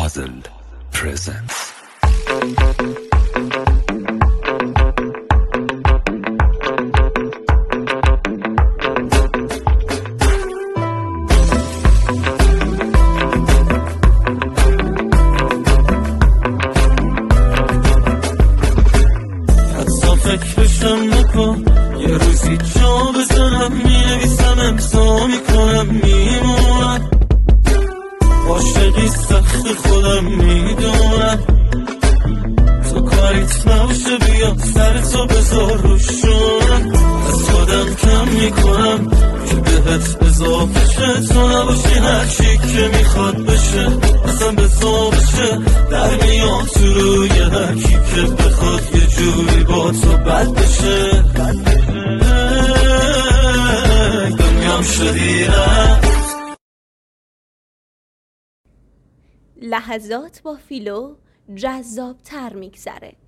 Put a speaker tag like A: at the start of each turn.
A: Puzzle presents.
B: فکرشم نکن یه روزی جا بزنم می‌نویسم امضا میکنم میمونم عاشقی سخت خودم میدونم تو کاریت نباشه بیا سرتو بذار روشونم از خودم کم میکنم که بهت اضافه شه تو نباشی هرچی که میخواد بشه اصلا بذار بشه در میاد تو روی هرکی که بخواد یه جوری با تو بد بشه دنیام شدی
C: لحظات با فیلو جذاب تر میگذره.